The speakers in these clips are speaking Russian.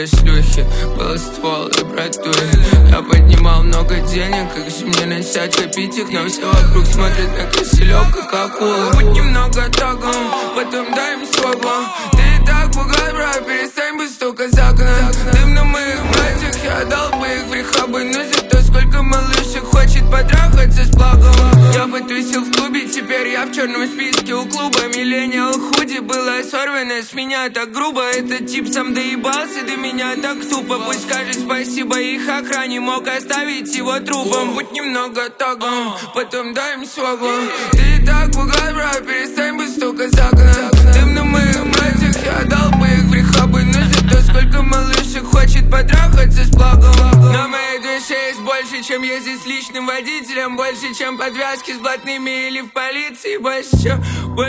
были шлюхи, был ствол и братуи. Я поднимал много денег, как же мне начать копить их? Но все вокруг смотрят на кошелек, как акулы. Будь немного тагом, потом дай им свободу. Ты и так богат, брат, перестань бы столько за окна. Дым на моих братьях, я отдал бы их в рехабы. Но зато сколько малышек хочет потрахаться с благом. Я потусил в клубе, теперь я в черном списке у клуба. Миллениал худи было сорвано с меня так грубо. Этот тип сам доебался до меня так тупо. Пусть скажет спасибо их охране, мог оставить его трупом. Будь немного тагом, потом дай им свободу. Ты и так богат, брат, перестань бы столько за окна. Дым на моих братьях, я отдал бы их в рехабы. Но зато сколько малышек хочет потрахаться с благом. На моей душе есть больше, чем ездить с личным водителем. Больше, чем подвязки с блатными или в полиции. Больше, чем.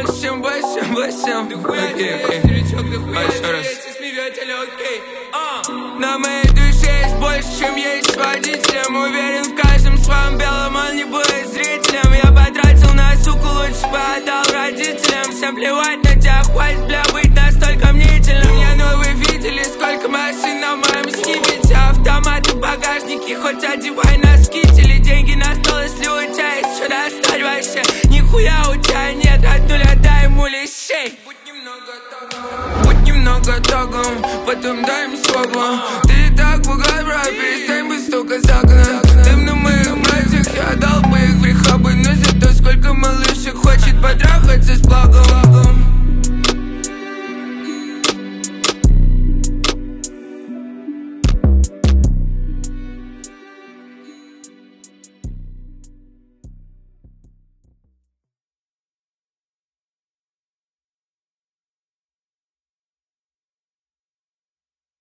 На моей душе есть больше, чем есть с водителем. Уверен в каждом своем белом, он не будет зрителем. Я потратил на суку, лучше бы отдал родителям. Всем плевать на тебя, хватит, бля, быть настолько мнительным. Я, ну вы видели, сколько машин на моем скипете. Автоматы в багажнике, хоть одевай на скители. Деньги на стол, если у тебя есть что достать вообще. Нихуя у тебя нет, от нуля дай ему лещей. Будь немного тагом, потом дай им свободу. Ты и так богат, брат, перестань бы столько за окна. Дым на моих братьях, я отдал бы их в рехабы. Но зато сколько малышек хочет потрахаться с благом.